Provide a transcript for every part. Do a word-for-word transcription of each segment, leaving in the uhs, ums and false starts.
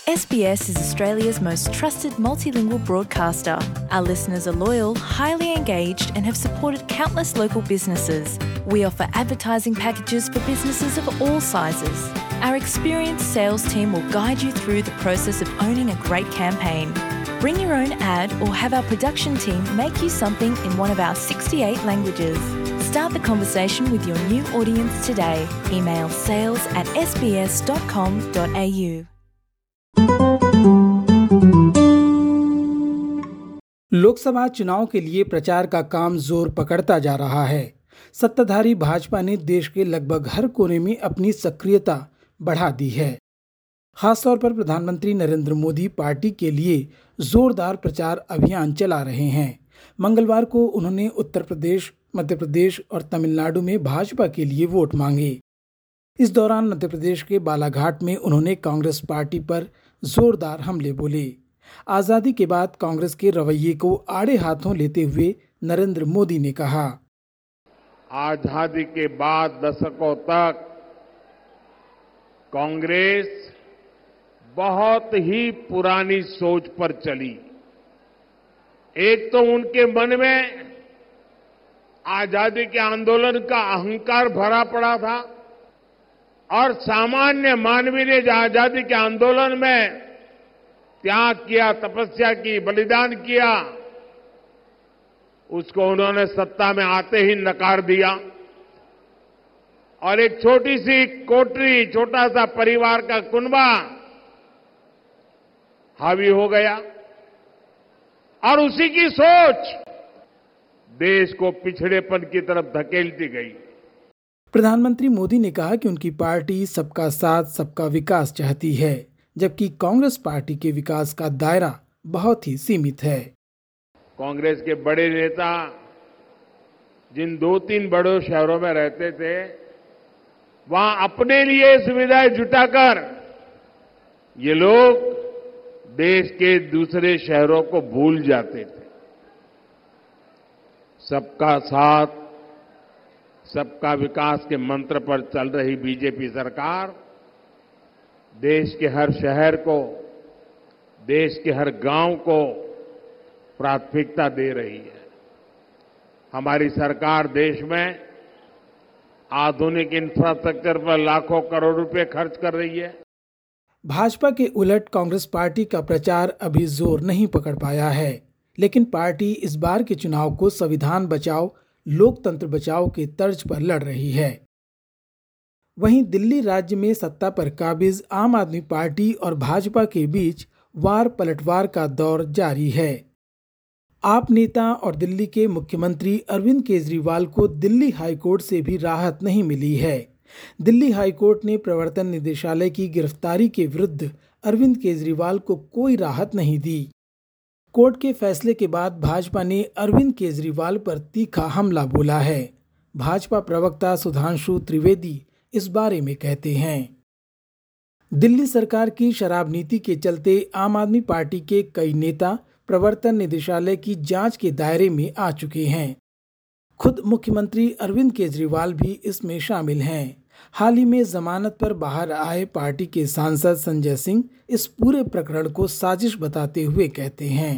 S B S is Australia's most trusted multilingual broadcaster. Our listeners are loyal, highly engaged and have supported countless local businesses. We offer advertising packages for businesses of all sizes. Our experienced sales team will guide you through the process of owning a great campaign. Bring your own ad or have our production team make you something in one of our sixty-eight languages. Start the conversation with your new audience today. Email sales at s b s dot com dot a u. Lok Sabha चुनाव के लिए प्रचार का काम जोर पकड़ता जा रहा है। सत्ताधारी भाजपा ने देश के लगभग हर कोने में अपनी सक्रियता बढ़ा दी है। खासतौर पर प्रधानमंत्री नरेंद्र मोदी पार्टी के लिए जोरदार प्रचार अभियान चला रहे हैं। मंगलवार को उन्होंने उत्तर प्रदेश, मध्य प्रदेश और तमिलनाडु में भाजपा के लिए वोट मांगे। इस दौरान मध्य प्रदेश के बालाघाट में उन्होंने कांग्रेस पार्टी पर जोरदार हमले बोले। आजादी के बाद कांग्रेस के रवैये को आड़े हाथों लेते हुए नरेंद्र मोदी ने कहा, आजादी के बाद दशकों तक कांग्रेस बहुत ही पुरानी सोच पर चली। एक तो उनके मन में आजादी के आंदोलन का अहंकार भरा पड़ा था और सामान्य मानवीय ने जो आजादी के आंदोलन में त्याग किया, तपस्या की, बलिदान किया, उसको उन्होंने सत्ता में आते ही नकार दिया और एक छोटी सी कोठरी, छोटा सा परिवार का कुनबा हावी हो गया और उसी की सोच देश को पिछड़ेपन की तरफ धकेलती गई। प्रधानमंत्री मोदी ने कहा कि उनकी पार्टी सबका साथ, सबका विकास चाहती है, जबकि कांग्रेस पार्टी के विकास का दायरा बहुत ही सीमित है। कांग्रेस के बड़े नेता जिन दो तीन बड़े शहरों में रहते थे, वहां अपने लिए सुविधाएं जुटाकर ये लोग देश के दूसरे शहरों को भूल जाते थे। सबका साथ, सबका विकास के मंत्र पर चल रही बीजेपी सरकार देश के हर शहर को, देश के हर गांव को प्राथमिकता दे रही है। हमारी सरकार देश में आधुनिक इंफ्रास्ट्रक्चर पर लाखों करोड़ रुपए खर्च कर रही है। भाजपा के उलट कांग्रेस पार्टी का प्रचार अभी जोर नहीं पकड़ पाया है, लेकिन पार्टी इस बार के चुनाव को संविधान बचाओ, लोकतंत्र बचाओ के तर्ज पर लड़ रही है। वहीं दिल्ली राज्य में सत्ता पर काबिज आम आदमी पार्टी और भाजपा के बीच वार पलटवार का दौर जारी है। आप नेता और दिल्ली के मुख्यमंत्री अरविंद केजरीवाल को दिल्ली हाईकोर्ट से भी राहत नहीं मिली है। दिल्ली हाईकोर्ट ने प्रवर्तन निदेशालय की गिरफ्तारी के विरुद्ध अरविंद केजरीवाल को कोई राहत नहीं दी। कोर्ट के फैसले के बाद भाजपा ने अरविंद केजरीवाल पर तीखा हमला बोला है। भाजपा प्रवक्ता सुधांशु त्रिवेदी इस बारे में कहते हैं, दिल्ली सरकार की शराब नीति के चलते आम आदमी पार्टी के कई नेता प्रवर्तन निदेशालय की जांच के दायरे में आ चुके हैं। खुद मुख्यमंत्री अरविंद केजरीवाल भी इसमें शामिल हैं। हाल ही में जमानत पर बाहर आए पार्टी के सांसद संजय सिंह इस पूरे प्रकरण को साजिश बताते हुए कहते हैं,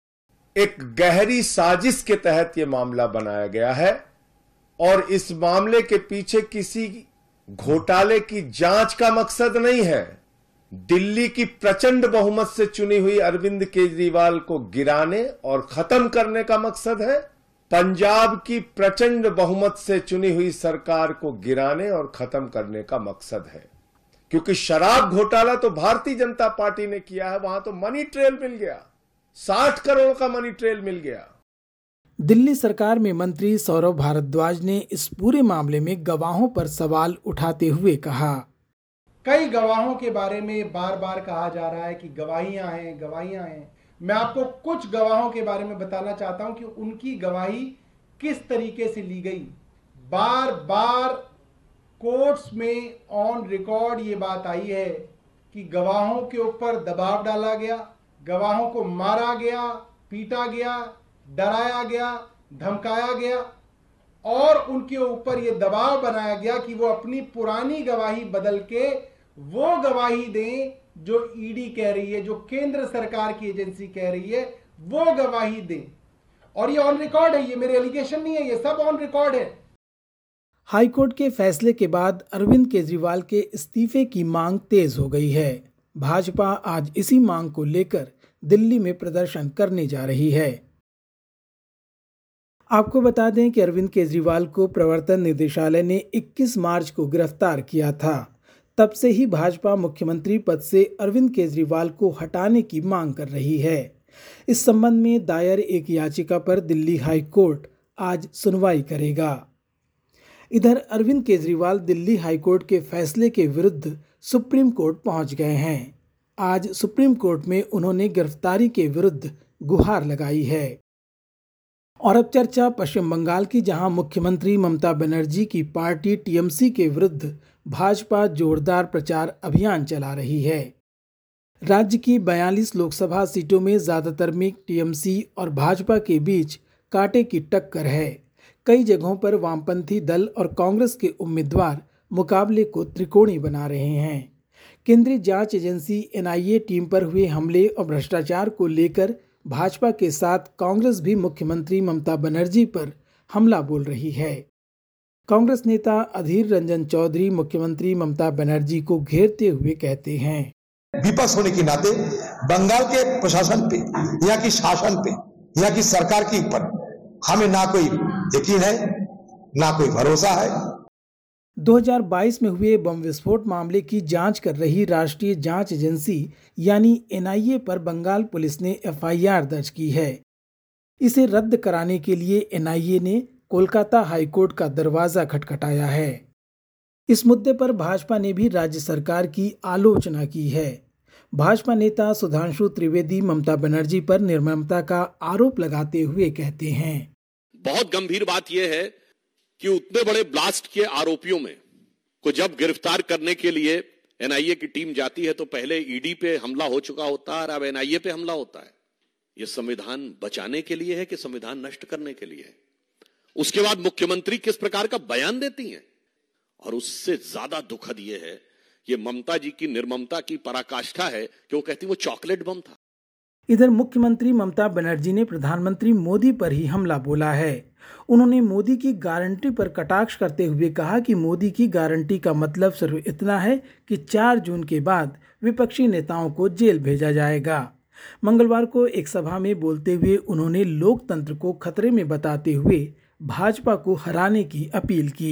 एक गहरी साजिश के तहत यह मामला बनाया गया है और इस मामले के पीछे किसी घोटाले की जांच का मकसद नहीं है। दिल्ली की प्रचंड बहुमत से चुनी हुई अरविंद केजरीवाल को गिराने और खत्म करने का मकसद है। पंजाब की प्रचंड बहुमत से चुनी हुई सरकार को गिराने और खत्म करने का मकसद है, क्योंकि शराब घोटाला तो भारतीय जनता पार्टी ने किया है। वहां तो मनी ट्रेल मिल गया, साठ करोड़ का मनी ट्रेल मिल गया। दिल्ली सरकार में मंत्री सौरभ भारद्वाज ने इस पूरे मामले में गवाहों पर सवाल उठाते हुए कहा, कई गवाहों के बारे में बार बार कहा जा रहा है कि गवाहियां हैं, गवाहियां हैं। मैं आपको कुछ गवाहों के बारे में बताना चाहता हूं कि उनकी गवाही किस तरीके से ली गई। बार बार कोर्ट्स में ऑन रिकॉर्ड ये बात आई है कि गवाहों के ऊपर दबाव डाला गया, गवाहों को मारा गया, पीटा गया, डराया गया, धमकाया गया और उनके ऊपर यह दबाव बनाया गया कि वो अपनी पुरानी गवाही बदल के वो गवाही दें जो ईडी कह रही है, जो केंद्र सरकार की एजेंसी कह रही है, वो गवाही दें। और ये ऑन रिकॉर्ड है, ये मेरे एलिगेशन नहीं है, ये सब ऑन रिकॉर्ड है। हाईकोर्ट के फैसले के बाद अरविंद केजरीवाल के इस्तीफे की मांग तेज हो गई है। भाजपा आज इसी मांग को लेकर दिल्ली में प्रदर्शन करने जा रही है। आपको बता दें कि अरविंद केजरीवाल को प्रवर्तन निदेशालय ने इक्कीस मार्च को गिरफ्तार किया था। तब से ही भाजपा मुख्यमंत्री पद से अरविंद केजरीवाल को हटाने की मांग कर रही है। इस संबंध में दायर एक याचिका पर दिल्ली हाई कोर्ट आज सुनवाई करेगा। इधर अरविंद केजरीवाल दिल्ली हाई कोर्ट के फैसले के विरुद्ध सुप्रीम कोर्ट पहुंच गए हैं। आज सुप्रीम कोर्ट में उन्होंने गिरफ्तारी के विरुद्ध गुहार लगाई है। और अब चर्चा पश्चिम बंगाल की, जहां मुख्यमंत्री ममता बनर्जी की पार्टी टीएमसी के विरुद्ध भाजपा जोरदार प्रचार अभियान चला रही है। राज्य की बयालीस लोकसभा सीटों में ज्यादातर में टीएमसी और भाजपा के बीच कांटे की टक्कर है। कई जगहों पर वामपंथी दल और कांग्रेस के उम्मीदवार मुकाबले को त्रिकोणीय बना रहे हैं। केंद्रीय जांच एजेंसी एनआईए टीम पर हुए हमले और भ्रष्टाचार को लेकर भाजपा के साथ कांग्रेस भी मुख्यमंत्री ममता बनर्जी पर हमला बोल रही है। कांग्रेस नेता अधीर रंजन चौधरी मुख्यमंत्री ममता बनर्जी को घेरते हुए कहते हैं, विपक्ष होने के नाते बंगाल के प्रशासन पे, यहाँ की शासन पे, यहाँ की सरकार के ऊपर हमें ना कोई यकीन है, ना कोई भरोसा है। दो हज़ार बाईस में हुए बम विस्फोट मामले की जांच कर रही राष्ट्रीय जांच एजेंसी यानी एनआईए पर बंगाल पुलिस ने एफआईआर दर्ज की है। इसे रद्द कराने के लिए एनआईए ने कोलकाता हाईकोर्ट का दरवाजा खटखटाया है। इस मुद्दे पर भाजपा ने भी राज्य सरकार की आलोचना की है। भाजपा नेता सुधांशु त्रिवेदी ममता बनर्जी पर निर्ममता का आरोप लगाते हुए कहते हैं, बहुत गंभीर बात यह है कि उतने बड़े ब्लास्ट के आरोपियों में को जब गिरफ्तार करने के लिए एनआईए की टीम जाती है तो पहले ईडी पे हमला हो चुका होता है और अब एनआईए पे हमला होता है। यह संविधान बचाने के लिए है कि संविधान नष्ट करने के लिए है? उसके बाद मुख्यमंत्री किस प्रकार का बयान देती हैं, और उससे ज्यादा दुखद यह है, ये ममता जी की निर्ममता की पराकाष्ठा है कि वो कहती वो चॉकलेट बम था। इधर मुख्यमंत्री ममता बनर्जी ने प्रधानमंत्री मोदी पर ही हमला बोला है। उन्होंने मोदी की गारंटी पर कटाक्ष करते हुए कहा कि मोदी की गारंटी का मतलब सिर्फ इतना है कि चार जून के बाद विपक्षी नेताओं को जेल भेजा जाएगा। मंगलवार को एक सभा में बोलते हुए उन्होंने लोकतंत्र को खतरे में बताते हुए भाजपा को हराने की अपील की।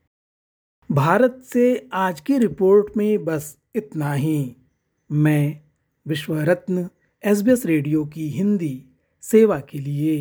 भारत से आज की रिपोर्ट में बस इतना ही। मैं विश्व रत्न एसबीएस रेडियो की हिंदी सेवा के लिए।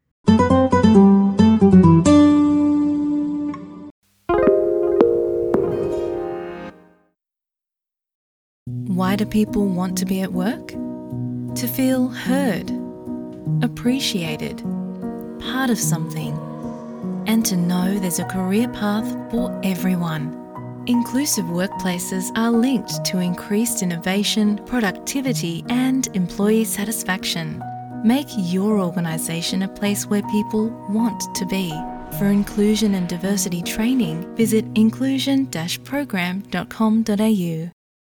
Why do people want to be at work? To feel heard, appreciated, part of something, and to know there's a career path for everyone. Inclusive workplaces are linked to increased innovation, productivity, and employee satisfaction. Make your organisation a place where people want to be. For inclusion and diversity training, visit inclusion dash program dot com dot a u.